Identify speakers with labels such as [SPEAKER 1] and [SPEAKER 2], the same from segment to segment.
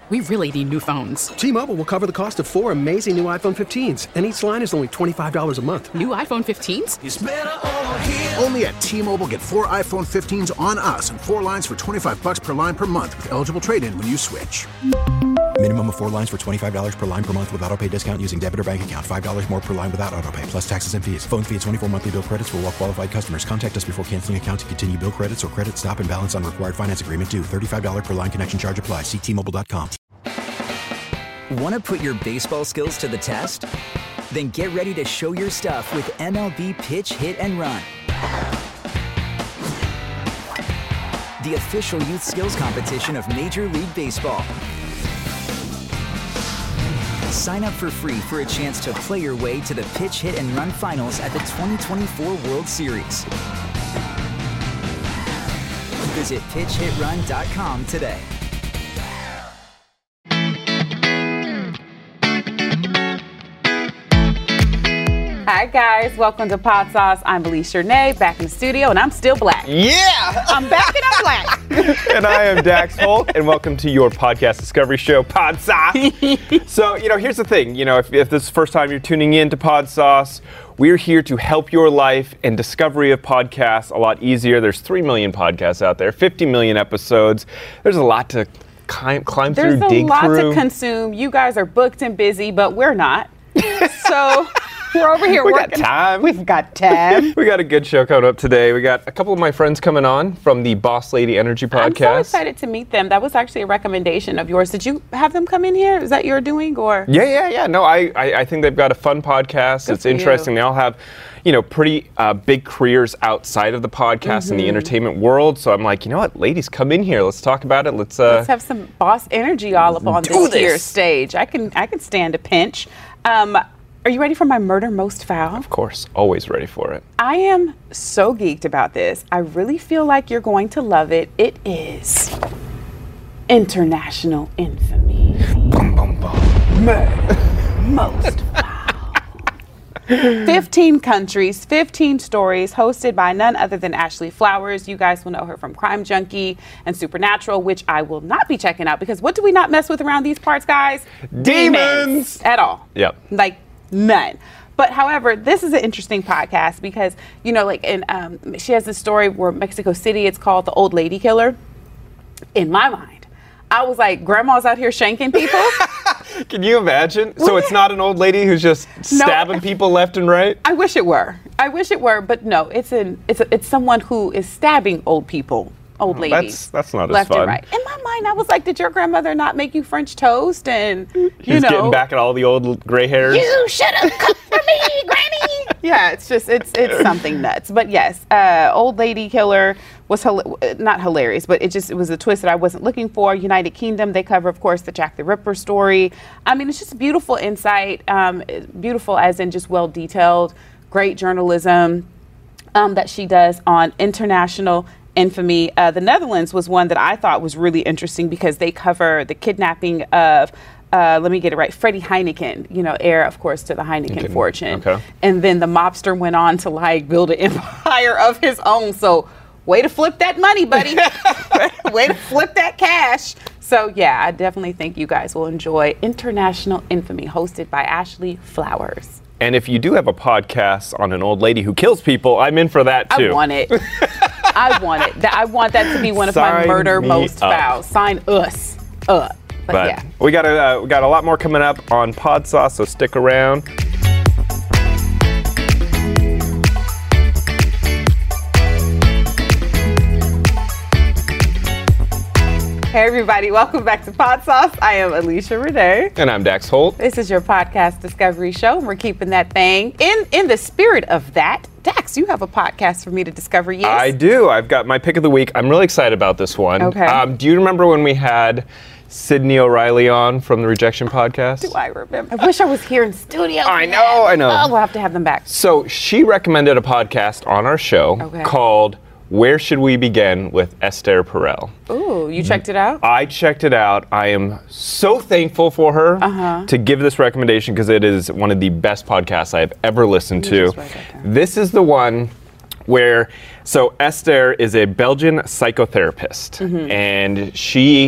[SPEAKER 1] We really need new phones.
[SPEAKER 2] T-Mobile will cover the cost of 4 amazing new iPhone 15s, and each line is only $25 a month.
[SPEAKER 1] New iPhone 15s?
[SPEAKER 3] It's better over here.
[SPEAKER 4] Only at T-Mobile, get 4 iPhone 15s on us and 4 lines for $25 per line per month with eligible trade-in when you switch.
[SPEAKER 5] Minimum of 4 lines for $25 per line per month with autopay discount using debit or bank account. $5 more per line without autopay, plus taxes and fees. Phone fee at 24 monthly bill credits for well-qualified customers. Contact us before canceling account to continue bill credits or credit stop and balance on required finance agreement due. $35 per line connection charge applies. See T-Mobile.com.
[SPEAKER 6] Want to put your baseball skills to the test? Then get ready to show your stuff with MLB Pitch, Hit, and Run. The official youth skills competition of Major League Baseball. Sign up for free for a chance to play your way to the Pitch, Hit, and Run finals at the 2024 World Series. Visit pitchhitrun.com today.
[SPEAKER 7] Hi guys, welcome to Pod Sauce. I'm Alicia Renee, back in the studio, and I'm still black.
[SPEAKER 8] Yeah!
[SPEAKER 7] I'm back and I'm black.
[SPEAKER 8] And I am Dax Holt, and welcome to your podcast discovery show, Pod Sauce. So, here's the thing. If this is the first time you're tuning in to Pod Sauce, we're here to help your life and discovery of podcasts a lot easier. There's 3 million podcasts out there, 50 million episodes. There's a lot to climb through, dig through.
[SPEAKER 7] There's a lot to consume. You guys are booked and busy, but we're not. So... we're over here working.
[SPEAKER 8] Got time.
[SPEAKER 7] We've got time.
[SPEAKER 8] We got a good show coming up today. We got a couple of my friends coming on from the Boss Lady Energy podcast.
[SPEAKER 7] I'm so excited to meet them. That was actually a recommendation of yours. Did you have them come in here? Is that your doing, or?
[SPEAKER 8] Yeah. No, I think they've got a fun podcast.
[SPEAKER 7] Good
[SPEAKER 8] it's interesting.
[SPEAKER 7] You.
[SPEAKER 8] They all have, pretty big careers outside of the podcast and the entertainment world. So I'm like, you know what, ladies, come in here. Let's talk about it. Let's
[SPEAKER 7] have some boss energy all up on this here stage. I can stand a pinch. Are you ready for my murder most foul?
[SPEAKER 8] Of course, always ready for it.
[SPEAKER 7] I am so geeked about this. I really feel like you're going to love it. It is International Infamy.
[SPEAKER 8] Bum, bum, bum.
[SPEAKER 7] Murder most foul. 15 countries, 15 stories, hosted by none other than Ashley Flowers. You guys will know her from Crime Junkie and Supernatural, which I will not be checking out because what do we not mess with around these parts, guys?
[SPEAKER 8] Demons!
[SPEAKER 7] At all.
[SPEAKER 8] Yep.
[SPEAKER 7] None. But however, this is an interesting podcast because, she has this story where Mexico City, it's called The Old Lady Killer. In my mind, I was like, grandma's out here shanking people.
[SPEAKER 8] Can you imagine? So it's not an old lady who's just stabbing people left and right?
[SPEAKER 7] I wish it were, but no, it's someone who is stabbing old people. Old ladies.
[SPEAKER 8] That's not
[SPEAKER 7] left
[SPEAKER 8] as fun.
[SPEAKER 7] And right. In my mind, I was like, did your grandmother not make you French toast? And
[SPEAKER 8] He's getting back at all the old gray hairs.
[SPEAKER 7] You should have cooked for me, Granny. Yeah, it's it's something nuts. But yes, Old Lady Killer was not hilarious, but it was a twist that I wasn't looking for. United Kingdom, they cover, of course, the Jack the Ripper story. I mean, it's just beautiful insight, beautiful as in just well detailed, great journalism that she does on international infamy. The Netherlands was one that I thought was really interesting because they cover the kidnapping of, let me get it right, Freddie Heineken, heir, of course, to the Heineken fortune.
[SPEAKER 8] Okay.
[SPEAKER 7] And then the mobster went on to build an empire of his own. So way to flip that money, buddy. Way to flip that cash. So yeah, I definitely think you guys will enjoy International Infamy, hosted by Ashley Flowers.
[SPEAKER 8] And if you do have a podcast on an old lady who kills people, I'm in for that too.
[SPEAKER 7] I want it. I want that to be one of my murder most foul. Sign us up. But yeah,
[SPEAKER 8] we got a lot more coming up on Pod Sauce, so stick around.
[SPEAKER 7] Hey everybody, welcome back to Pod Sauce. I am Alicia Renee.
[SPEAKER 8] And I'm Dax Holt.
[SPEAKER 7] This is your podcast discovery show, and we're keeping that thing in the spirit of that. Dax, you have a podcast for me to discover, yes?
[SPEAKER 8] I do. I've got my pick of the week. I'm really excited about this one.
[SPEAKER 7] Okay.
[SPEAKER 8] Do you remember when we had Sydney O'Reilly on from the Rejection podcast?
[SPEAKER 7] Do I remember? I wish I was here in studio.
[SPEAKER 8] I know.
[SPEAKER 7] Oh, we'll have to have them back.
[SPEAKER 8] So she recommended a podcast on our show called Where Should We Begin with Esther Perel.
[SPEAKER 7] Ooh, you checked it out?
[SPEAKER 8] I checked it out. I am so thankful for her to give this recommendation because it is one of the best podcasts I've ever listened to. This is the one where, so Esther is a Belgian psychotherapist, and she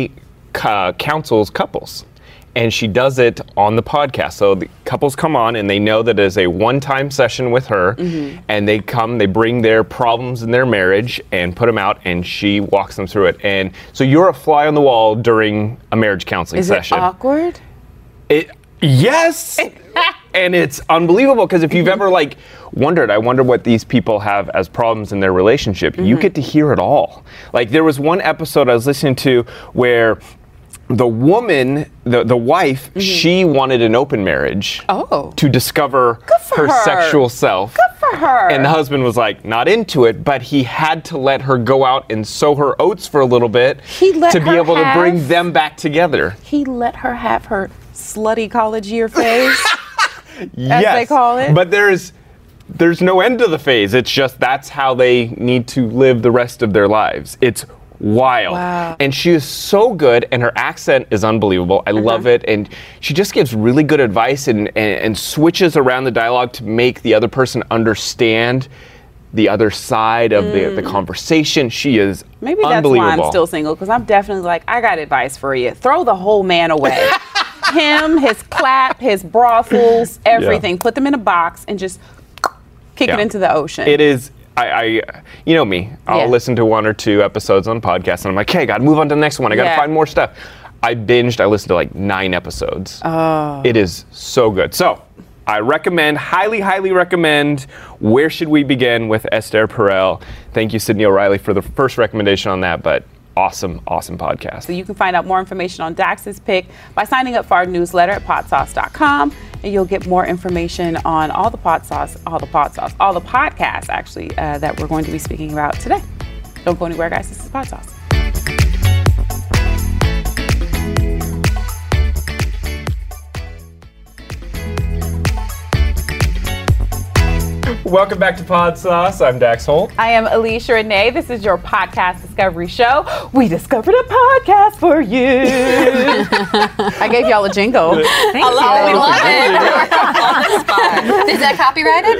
[SPEAKER 8] counsels couples. And she does it on the podcast. So the couples come on and they know that it is a one-time session with her. And they bring their problems in their marriage and put them out, and she walks them through it. And so you're a fly on the wall during a marriage counseling session.
[SPEAKER 7] Is it awkward?
[SPEAKER 8] Yes! And it's unbelievable, because if you've ever wondered, I wonder what these people have as problems in their relationship, you get to hear it all. Like, there was one episode I was listening to where the woman, the wife, she wanted an open marriage to discover her sexual self.
[SPEAKER 7] Good for her.
[SPEAKER 8] And the husband was not into it, but he had to let her go out and sow her oats for a little bit to be able to bring them back together.
[SPEAKER 7] He let her have her slutty college year phase,
[SPEAKER 8] yes,
[SPEAKER 7] as they call it.
[SPEAKER 8] But there's no end to the phase. It's just that's how they need to live the rest of their lives. It's wild.
[SPEAKER 7] Wow.
[SPEAKER 8] And she is so good, and her accent is unbelievable. I love it. And she just gives really good advice and switches around the dialogue to make the other person understand the other side of the conversation. She is
[SPEAKER 7] Maybe that's why I'm still single, because I'm definitely I got advice for you. Throw the whole man away. Him, his clap, his brothels, everything. Put them in a box and just kick it into the ocean.
[SPEAKER 8] It is. You know me. I'll listen to 1 or 2 episodes on podcasts, and I'm like, hey, gotta move on to the next one. I gotta find more stuff. I listened to 9 episodes. Oh. It is so good. So I recommend, highly, highly recommend. Where should we begin with Esther Perel? Thank you, Sydney O'Reilly, for the first recommendation on that, but awesome podcast.
[SPEAKER 7] So you can find out more information on Dax's pick by signing up for our newsletter at podsauce.com, and you'll get more information on all the podcasts actually that we're going to be speaking about today. Don't go anywhere, guys. This is Podsauce.
[SPEAKER 8] Welcome back to Pod Sauce. I'm Dax Holt.
[SPEAKER 7] I am Alicia Renee. This is your podcast discovery show. We discovered a podcast for you. I gave y'all a jingle.
[SPEAKER 3] We love it. Is that copyrighted?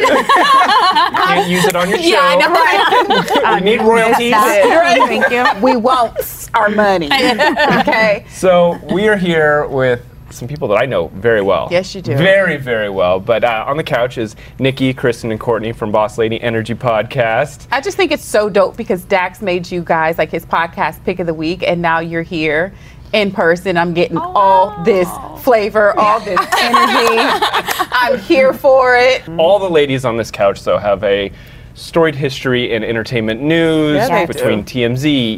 [SPEAKER 8] Can't use it on your show.
[SPEAKER 3] Yeah, I know, right?
[SPEAKER 8] We need royalties.
[SPEAKER 7] Thank you. We want our money. Okay.
[SPEAKER 8] So we are here with some people that I know very well.
[SPEAKER 7] Yes, you do.
[SPEAKER 8] Very, very well. But on the couch is Nikki, Kristen, and Courtney from Boss Lady Energy Podcast.
[SPEAKER 7] I just think it's so dope because Dax made you guys his podcast pick of the week, and now you're here in person. I'm getting all this flavor, all this energy. I'm here for it.
[SPEAKER 8] All the ladies on this couch, though, have a storied history in entertainment news between TMZ,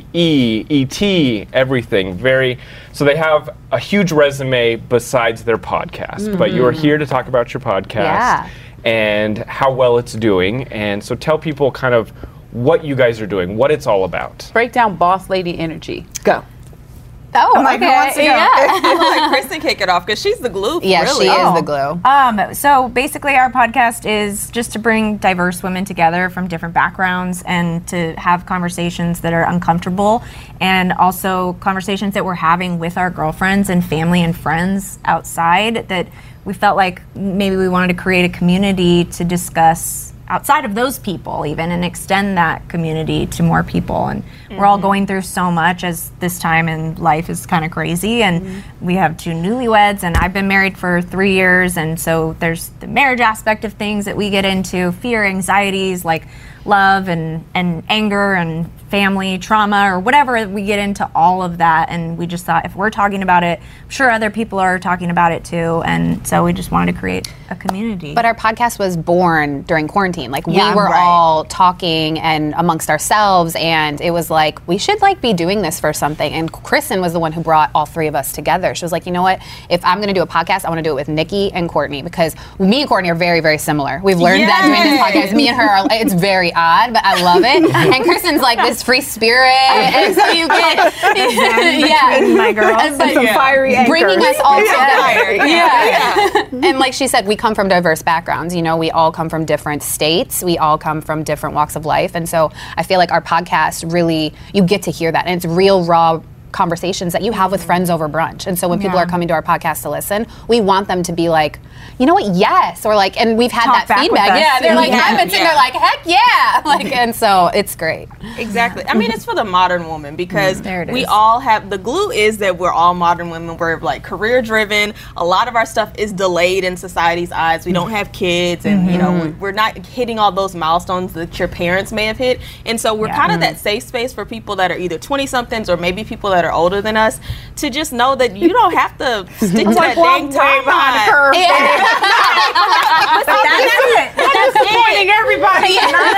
[SPEAKER 8] ET, everything. So they have a huge resume besides their podcast. But you are here to talk about your podcast and how well it's doing. And so tell people kind of what you guys are doing, what it's all about.
[SPEAKER 7] Break down Boss Lady Energy. Go.
[SPEAKER 3] Oh, okay.
[SPEAKER 9] I'll let Kristen kick it off because she's the glue.
[SPEAKER 3] Yeah,
[SPEAKER 9] really.
[SPEAKER 3] She is the glue. So basically our podcast is just to bring diverse women together from different backgrounds and to have conversations that are uncomfortable, and also conversations that we're having with our girlfriends and family and friends outside that we felt like maybe we wanted to create a community to discuss outside of those people even and extend that community to more people. And we're all going through so much as this time in life is kind of crazy, and we have 2 newlyweds, and I've been married for 3 years, and so there's the marriage aspect of things that we get into, fear, anxieties like love and anger and family trauma or whatever. We get into all of that, and we just thought if we're talking about it, I'm sure other people are talking about it too, and so we just wanted to create a community.
[SPEAKER 10] But our podcast was born during quarantine. We were all talking and amongst ourselves, and it was we should be doing this for something. And Kristen was the one who brought all 3 of us together. She was like, you know what, if I'm gonna do a podcast, I wanna do it with Nikki and Courtney, because me and Courtney are very, very similar. We've learned that doing this podcast. Me and her are, it's very odd, but I love it. And Kristen's this free spirit, and so you get
[SPEAKER 3] my girls
[SPEAKER 10] and
[SPEAKER 3] some
[SPEAKER 10] fiery anchors. Bringing us all together. And like she said, we come from diverse backgrounds. We all come from different states. We all come from different walks of life, and so I feel like our podcast really, you get to hear that, and it's real, raw conversations that you have with friends over brunch. And so when people are coming to our podcast to listen, we want them to be like, you know what, yes, or like, and we've had
[SPEAKER 3] Talk
[SPEAKER 10] that feedback. Yeah, they're like, and they're like, heck yeah, like, and so it's great.
[SPEAKER 9] Exactly. I mean, it's for the modern woman because we
[SPEAKER 3] is.
[SPEAKER 9] all have, the glue is that we're all modern women. We're like career driven. A lot of our stuff is delayed in society's eyes. We don't have kids and, you know, we're not hitting all those milestones that your parents may have hit. And so we're kind of that safe space for people that are either 20-somethings or maybe people that are older than us to just know that you don't have to stick to that dang timeline.
[SPEAKER 7] That's disappointing everybody.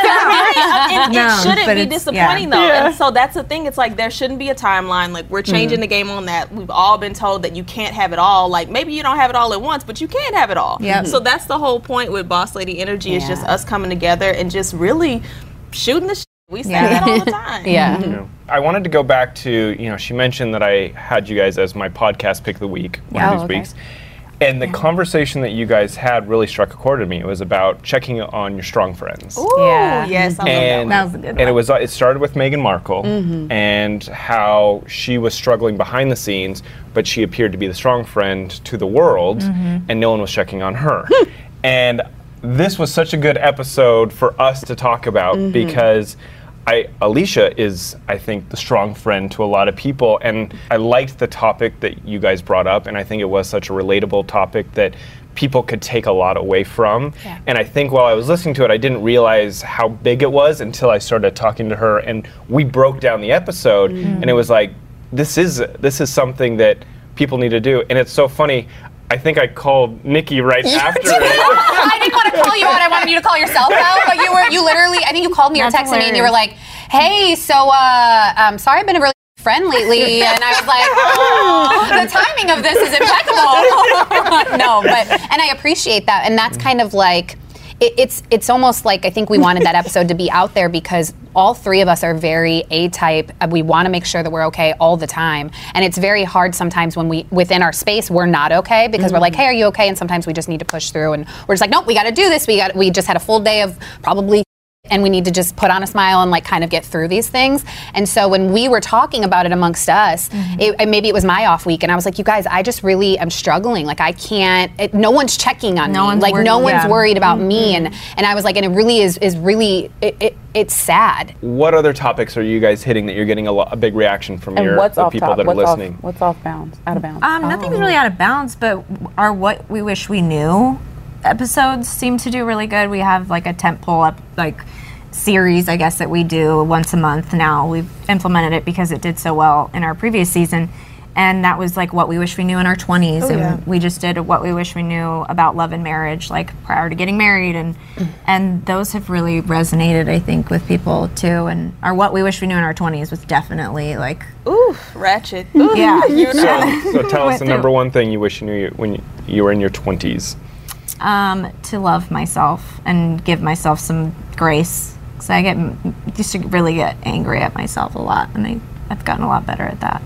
[SPEAKER 9] It shouldn't be disappointing though. And so that's the thing. It's like there shouldn't be a timeline. Like we're changing the game on that. We've all been told that you can't have it all. Like maybe you don't have it all at once, but you can have it all. So that's the whole point with Boss Lady Energy is just us coming together and just really shooting the shit. We say that all the time.
[SPEAKER 8] You know, I wanted to go back to, you know, she mentioned that I had you guys as my podcast pick of the week one of these weeks. And the conversation that you guys had really struck a chord to me. It was about checking on your strong friends.
[SPEAKER 9] Ooh, yes, I love
[SPEAKER 3] that was a good one.
[SPEAKER 8] And it started with Meghan Markle and how she was struggling behind the scenes, but she appeared to be the strong friend to the world, and no one was checking on her. And this was such a good episode for us to talk about because Alicia is, I think, the strong friend to a lot of people, and I liked the topic that you guys brought up, and I think it was such a relatable topic that people could take a lot away from. And I think while I was listening to it, I didn't realize how big it was until I started talking to her, and we broke down the episode, and it was like, this is something that people need to do, and it's so funny. I think I called Nikki right after it.
[SPEAKER 10] I didn't want to call you out. I wanted you to call yourself out, but you literally, I think you called me or texted me and you were like, hey, so, sorry I've been a really friend lately. And I was like, oh, the timing of this is impeccable. No, and I appreciate that. And that's kind of like, it's almost like I think we wanted that episode to be out there because all three of us are very A-type. We want to make sure that we're okay all the time. And it's very hard sometimes when within our space, we're not okay because we're like, hey, are you okay? And sometimes we just need to push through and we're just like, nope, we got to do this. We just had a full day of probably and we need to just put on a smile and like kind of get through these things. And so when we were talking about it amongst us, maybe it was my off week and I was like, you guys, I just really am struggling. Like I can't, no one's checking on me. Like no one's worried about me. And I was like, and it really is really, it's sad.
[SPEAKER 8] What other topics are you guys hitting that you're getting a big reaction from the people that are listening?
[SPEAKER 7] What's off bounds, out of bounds?
[SPEAKER 3] Nothing's really out of bounds, but our What We Wish We Knew episodes seem to do really good. We have like a tentpole series, I guess, that we do once a month now. We've implemented it because it did so well in our previous season. And that was like What We Wish We Knew in our 20s. We just did What We Wish We Knew about love and marriage, like prior to getting married. And those have really resonated, I think, with people too. And our What We Wish We Knew in our 20s was definitely like...
[SPEAKER 9] Ooh, ratchet. Ooh.
[SPEAKER 3] Yeah.
[SPEAKER 8] So tell us the number one thing you wish you knew when you were in your 20s.
[SPEAKER 3] To love myself and give myself some grace. So I used to really get angry at myself a lot, and I've gotten a lot better at that.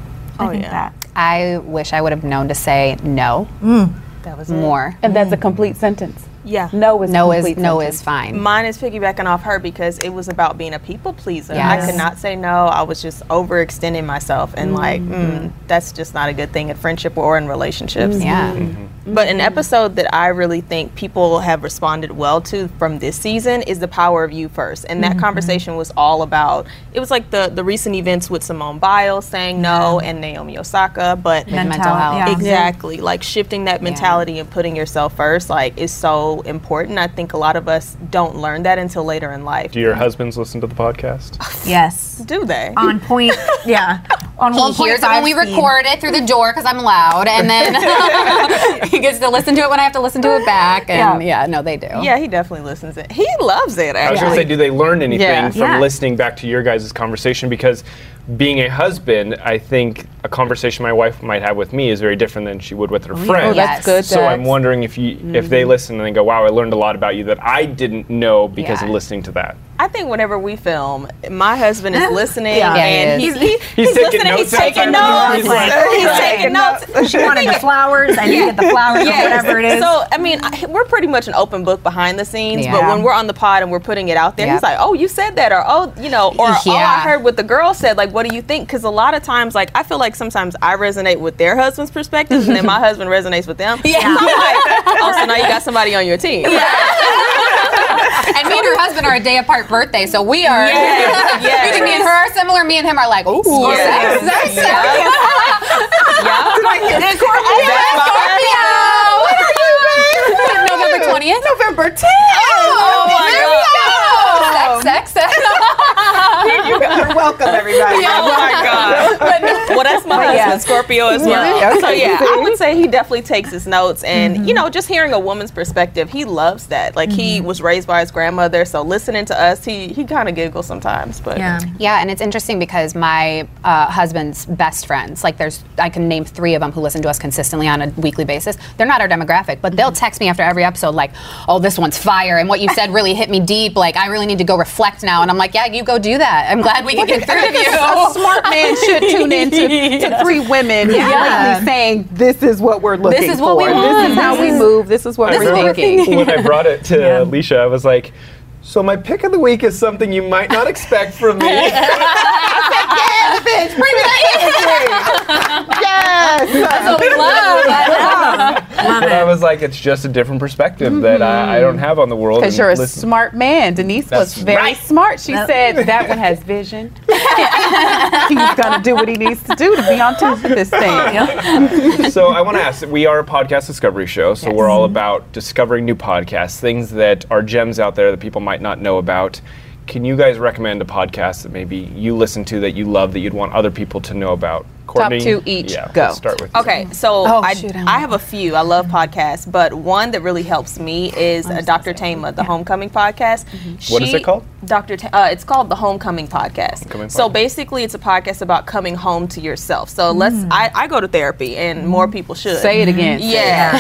[SPEAKER 10] I wish I would have known to say no.
[SPEAKER 9] That was
[SPEAKER 10] more.
[SPEAKER 7] And that's a complete sentence.
[SPEAKER 9] Yeah.
[SPEAKER 10] No is fine.
[SPEAKER 9] Mine is piggybacking off her because it was about being a people pleaser.
[SPEAKER 10] Yes.
[SPEAKER 9] I could not say no. I was just overextending myself and that's just not a good thing in friendship or in relationships. But an episode that I really think people have responded well to from this season is The Power of You First. And that conversation was all about, it was like the recent events with Simone Biles saying no and Naomi Osaka, but
[SPEAKER 10] mental health.
[SPEAKER 9] Exactly. Like shifting that mentality and putting yourself first is so important. I think a lot of us don't learn that until later in life.
[SPEAKER 8] Do your husbands listen to the podcast?
[SPEAKER 3] Yes.
[SPEAKER 9] Do they?
[SPEAKER 3] On point, on
[SPEAKER 10] he hears it when we record it through the door because I'm loud, and then he gets to listen to it when I have to listen to it back. And no, they do.
[SPEAKER 9] Yeah, he definitely listens. He loves it, actually.
[SPEAKER 8] I was going to say, do they learn anything from listening back to your guys' conversation? Because being a husband, I think a conversation my wife might have with me is very different than she would with her friends.
[SPEAKER 7] That's good.
[SPEAKER 8] So I'm wondering if they listen and they go, wow, I learned a lot about you that I didn't know because of listening to that.
[SPEAKER 9] I think whenever we film, my husband is listening
[SPEAKER 10] and
[SPEAKER 9] he's
[SPEAKER 8] taking
[SPEAKER 9] listening.
[SPEAKER 8] Notes
[SPEAKER 9] He's taking notes. He's taking notes.
[SPEAKER 3] She wanted the flowers. I needed the flowers or whatever it is.
[SPEAKER 9] So, I mean, we're pretty much an open book behind the scenes, but when we're on the pod and we're putting it out there, he's like, oh, you said that, or oh, or oh, I heard what the girl said. Like, like, what do you think? Because a lot of times, like, I feel like sometimes I resonate with their husband's perspective, and then my husband resonates with them. Yeah. I'm like, oh, so now you got somebody on your team.
[SPEAKER 10] And me and her husband are a day apart birthday, so we are.
[SPEAKER 9] Yes.
[SPEAKER 10] You think me and her are similar? Me and him are like, ooh, sex.
[SPEAKER 9] Yeah.
[SPEAKER 10] Scorpio. What are you, babe? November 20th?
[SPEAKER 7] November 10th.
[SPEAKER 10] Oh my God. Sex.
[SPEAKER 7] You're welcome, everybody.
[SPEAKER 9] Oh my God. Well, that's my husband, Scorpio as well.
[SPEAKER 7] Yeah.
[SPEAKER 9] So yeah, I would say he definitely takes his notes, and you know, just hearing a woman's perspective, he loves that. Like he was raised by his grandmother, so listening to us, he kind of giggles sometimes. But
[SPEAKER 10] yeah, and it's interesting because my husband's best friends, like I can name 3 of them who listen to us consistently on a weekly basis. They're not our demographic, but they'll text me after every episode like, oh, this one's fire, and what you said really hit me deep. Like I really need to go reflect now, and I'm like, yeah, you go do that. I'm glad we can get through to you.
[SPEAKER 7] A smart man should tune in to 3 women lately saying, this is what we're looking for.
[SPEAKER 10] This is what we want.
[SPEAKER 7] This is how we move. This is what we're thinking.
[SPEAKER 8] When I brought it to Alicia, I was like, so my pick of the week is something you might not expect from me.
[SPEAKER 7] Yes, bitch, bring me that energy. Yes.
[SPEAKER 10] That's what we love.
[SPEAKER 8] But I was like, it's just a different perspective that I don't have on the world.
[SPEAKER 7] Because you're a smart man. Denise was very smart. She said that one has vision. He's going to do what he needs to do to be on top of this thing.
[SPEAKER 8] So I want to ask, we are a podcast discovery show, so we're all about discovering new podcasts, things that are gems out there that people might not know about. Can you guys recommend a podcast that maybe you listen to that you love that you'd want other people to know about? Courtney?
[SPEAKER 7] Top 2 each. Go.
[SPEAKER 8] Let's start with you.
[SPEAKER 9] Okay, so I have a few. I love podcasts, but one that really helps me is Dr. Tama, the Homecoming podcast.
[SPEAKER 8] What is it called?
[SPEAKER 9] It's called the Homecoming Podcast. So basically, it's a podcast about coming home to yourself. So I go to therapy, and more people should.
[SPEAKER 7] Say it again.
[SPEAKER 9] Yeah.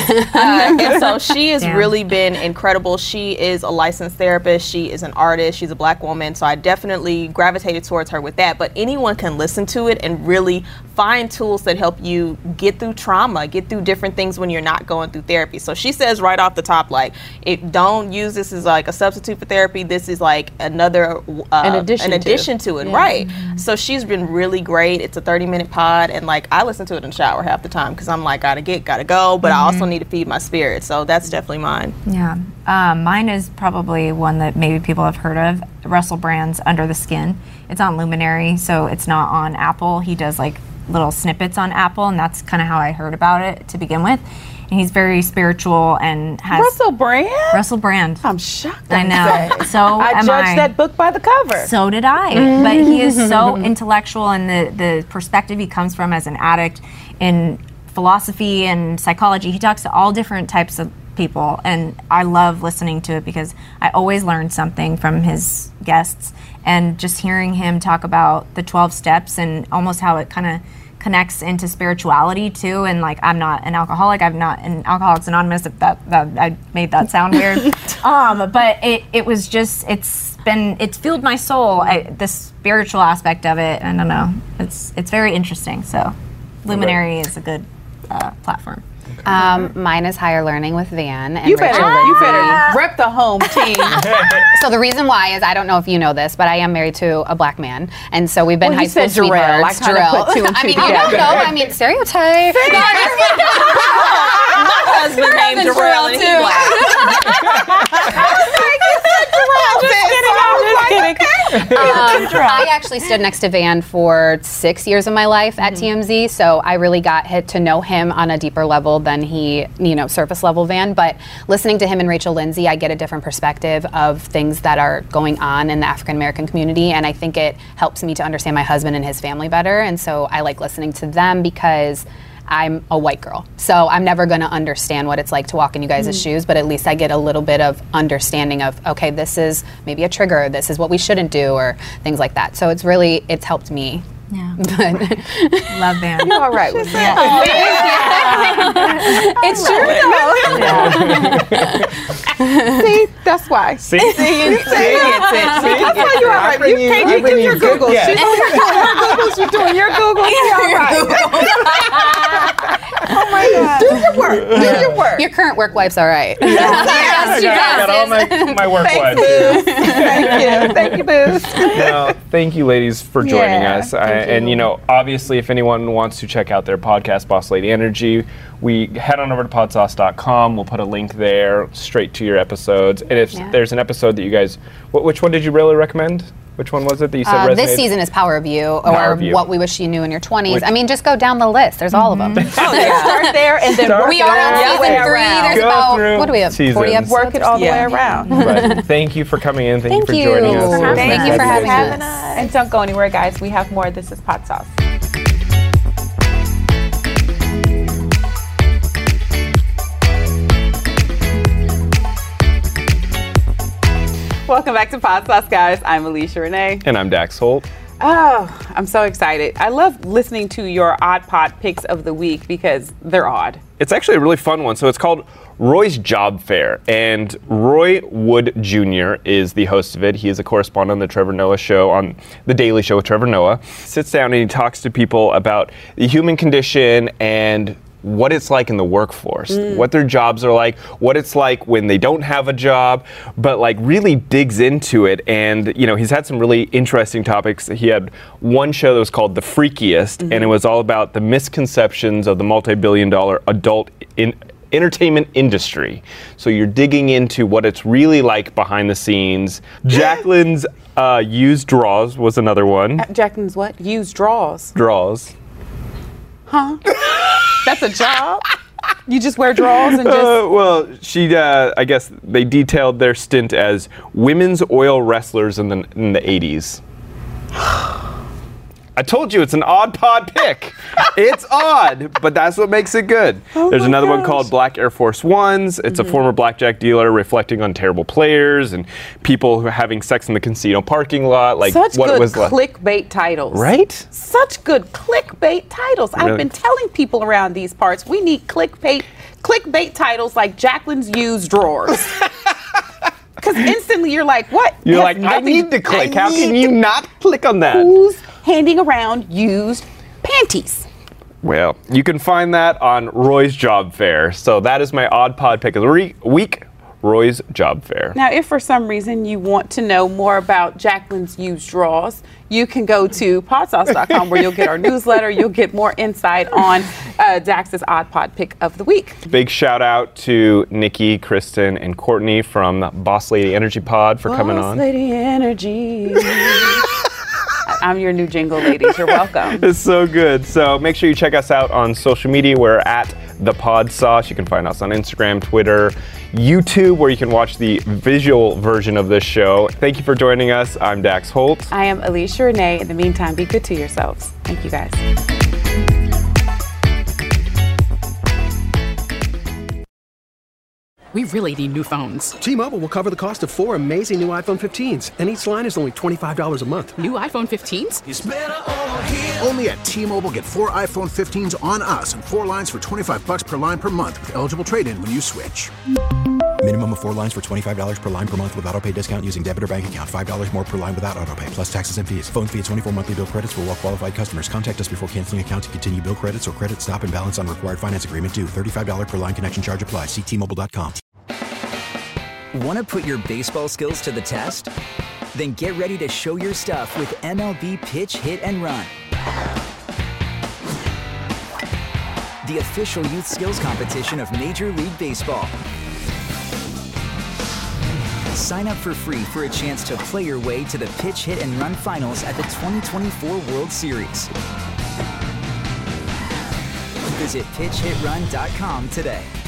[SPEAKER 9] And so she has really been incredible. She is a licensed therapist. She is an artist. She's a Black woman. So I definitely gravitated towards her with that. But anyone can listen to it and really find tools that help you get through trauma, get through different things when you're not going through therapy. So she says right off the top, like, don't use this as like a substitute for therapy. This is like another an addition to it, right? So she's been really great. It's a 30-minute pod, and like I listen to it in the shower half the time because I'm like, gotta go, but I also need to feed my spirit. So that's definitely mine.
[SPEAKER 3] Yeah, mine is probably one that maybe people have heard of. Russell Brand's Under the Skin. It's on Luminary, so it's not on Apple. He does like little snippets on Apple, and that's kind of how I heard about it to begin with. And he's very spiritual and has
[SPEAKER 7] Russell Brand.
[SPEAKER 3] I'm
[SPEAKER 7] shocked.
[SPEAKER 3] I know. So
[SPEAKER 7] I judged that book by the cover.
[SPEAKER 3] So did I. But he is so intellectual, and the perspective he comes from as an addict in philosophy and psychology. He talks to all different types of people, and I love listening to it because I always learn something from his guests, and just hearing him talk about the 12 steps and almost how it kind of connects into spirituality too. And like, I'm not an alcoholic, I'm not in Alcoholics Anonymous, if that I made that sound weird. But it was just, it's fueled my soul, the spiritual aspect of it. I don't know, it's very interesting. So Luminary is a good platform.
[SPEAKER 10] Mine is Higher Learning with Van and
[SPEAKER 7] you
[SPEAKER 10] Rachel
[SPEAKER 7] better rep the home team.
[SPEAKER 10] So the reason why is, I don't know if you know this, but I am married to a Black man, and so we've been high school sweethearts. I mean, you don't know. I mean, stereotype.
[SPEAKER 9] My husband named Jarrell, and he's Black.
[SPEAKER 10] I actually stood next to Van for 6 years of my life at TMZ, so I really got to know him on a deeper level than he, surface level Van. But listening to him and Rachel Lindsay, I get a different perspective of things that are going on in the African American community, and I think it helps me to understand my husband and his family better. And so I like listening to them because I'm a white girl, so I'm never going to understand what it's like to walk in you guys' shoes, but at least I get a little bit of understanding of, okay, this is maybe a trigger, this is what we shouldn't do, or things like that. So it's helped me.
[SPEAKER 3] Yeah.
[SPEAKER 10] Love Van.
[SPEAKER 7] You're all right with that.
[SPEAKER 10] It's true though.
[SPEAKER 7] See, that's why.
[SPEAKER 8] See?
[SPEAKER 7] That's why you're all right. You can't do your Googles. She's over here doing her Googles. You're doing your Googles. You're all right. Oh my God. Do your work. Do your work.
[SPEAKER 10] Your current work wife's all right.
[SPEAKER 8] I got all my work wives.
[SPEAKER 7] Thank you, Booze.
[SPEAKER 8] No, thank you, ladies, for joining
[SPEAKER 7] Yeah,
[SPEAKER 8] us.
[SPEAKER 7] thank you.
[SPEAKER 8] And obviously, if anyone wants to check out their podcast, Boss Lady Energy, we head on over to podsauce.com. We'll put a link there straight to your episodes. And if there's an episode that you guys, which one did you really recommend? Which one was it that you said resonated?
[SPEAKER 10] This season is Power of You, or
[SPEAKER 8] Power of You.
[SPEAKER 10] What We Wish You Knew in Your 20s. I mean, just go down the list. There's all of them.
[SPEAKER 7] Start there and then work
[SPEAKER 10] We
[SPEAKER 7] it
[SPEAKER 10] are
[SPEAKER 7] all
[SPEAKER 10] on
[SPEAKER 7] the way
[SPEAKER 10] season 3.
[SPEAKER 7] around.
[SPEAKER 10] There's
[SPEAKER 8] Go
[SPEAKER 10] about,
[SPEAKER 8] through
[SPEAKER 10] what do we have, 40
[SPEAKER 8] seasons.
[SPEAKER 10] episodes?
[SPEAKER 7] Work it all the way around.
[SPEAKER 8] But thank you for coming in. Thank you for
[SPEAKER 10] Thank
[SPEAKER 8] joining
[SPEAKER 10] you.
[SPEAKER 8] us. It was
[SPEAKER 10] Thank
[SPEAKER 8] nice
[SPEAKER 10] you for
[SPEAKER 8] having
[SPEAKER 10] having
[SPEAKER 8] you.
[SPEAKER 10] us.
[SPEAKER 7] And don't go anywhere, guys. We have more. This is Pod Sauce. Welcome back to Pod Sauce, guys. I'm Alicia Renee.
[SPEAKER 8] And I'm Dax Holt.
[SPEAKER 7] Oh, I'm so excited. I love listening to your Odd Pod picks of the week because they're odd.
[SPEAKER 8] It's actually a really fun one. So it's called Roy's Job Fair, and Roy Wood Jr. is the host of it. He is a correspondent on the Trevor Noah Show, on The Daily Show with Trevor Noah. Sits down and he talks to people about the human condition and what it's like in the workforce, what their jobs are like, what it's like when they don't have a job, but like really digs into it. And he's had some really interesting topics. He had one show that was called The Freakiest, and it was all about the misconceptions of the multi-billion-dollar adult entertainment industry. So you're digging into what it's really like behind the scenes. Jacqueline's used draws was another one.
[SPEAKER 7] Jacqueline's what? Used draws.
[SPEAKER 8] Draws.
[SPEAKER 7] Huh? That's a job? You just wear drawers and just...
[SPEAKER 8] Well, she, I guess they detailed their stint as women's oil wrestlers in the 80s. I told you it's an odd pod pick. It's odd, but that's what makes it good. There's another one called Black Air Force Ones. It's a former blackjack dealer reflecting on terrible players and people who are having sex in the casino parking lot. Like
[SPEAKER 7] Such
[SPEAKER 8] what
[SPEAKER 7] good
[SPEAKER 8] it was like.
[SPEAKER 7] clickbait titles.
[SPEAKER 8] Right?
[SPEAKER 7] Such good clickbait titles.
[SPEAKER 8] Really?
[SPEAKER 7] I've been telling people around these parts, we need clickbait titles like Jacqueline's used drawers. Because instantly you're like, what?
[SPEAKER 8] You're
[SPEAKER 7] Has
[SPEAKER 8] like, I
[SPEAKER 7] nothing-
[SPEAKER 8] need to click. How
[SPEAKER 7] I
[SPEAKER 8] can
[SPEAKER 7] need
[SPEAKER 8] you
[SPEAKER 7] to-
[SPEAKER 8] not click on that?
[SPEAKER 7] Who's handing around used panties?
[SPEAKER 8] Well, you can find that on Roy's Job Fair. So that is my odd pod pick of the week, Roy's Job Fair.
[SPEAKER 7] Now, if for some reason you want to know more about Jacqueline's used draws, you can go to podsauce.com where you'll get our newsletter. You'll get more insight on Dax's Odd Pod pick of the week.
[SPEAKER 8] Big shout out to Nikki, Kristen, and Courtney from Boss Lady Energy Pod for coming on.
[SPEAKER 7] Boss Lady Energy. I'm your new jingle, ladies. You're welcome.
[SPEAKER 8] It's so good. So make sure you check us out on social media. We're at The Pod Sauce. You can find us on Instagram, Twitter, YouTube, where you can watch the visual version of this show. Thank you for joining us. I'm Dax Holt.
[SPEAKER 7] I am Alicia Renee. In the meantime, be good to yourselves. Thank you, guys.
[SPEAKER 1] We really need new phones.
[SPEAKER 2] T-Mobile will cover the cost of 4 amazing new iPhone 15s, and each line is only $25 a month.
[SPEAKER 1] New iPhone 15s?
[SPEAKER 4] Only at T-Mobile, get 4 iPhone 15s on us and 4 lines for $25 per line per month with eligible trade-in when you switch.
[SPEAKER 5] Minimum of 4 lines for $25 per line per month with autopay discount using debit or bank account. $5 more per line without autopay, plus taxes and fees. Phone fee at 24 monthly bill credits for well-qualified customers. Contact us before canceling account to continue bill credits or credit stop and balance on required finance agreement due. $35 per line connection charge applies. See T-Mobile.com.
[SPEAKER 6] Want to put your baseball skills to the test? Then get ready to show your stuff with MLB Pitch, Hit, and Run. The official youth skills competition of Major League Baseball. Sign up for free for a chance to play your way to the Pitch, Hit, and Run finals at the 2024 World Series. Visit pitchhitrun.com today.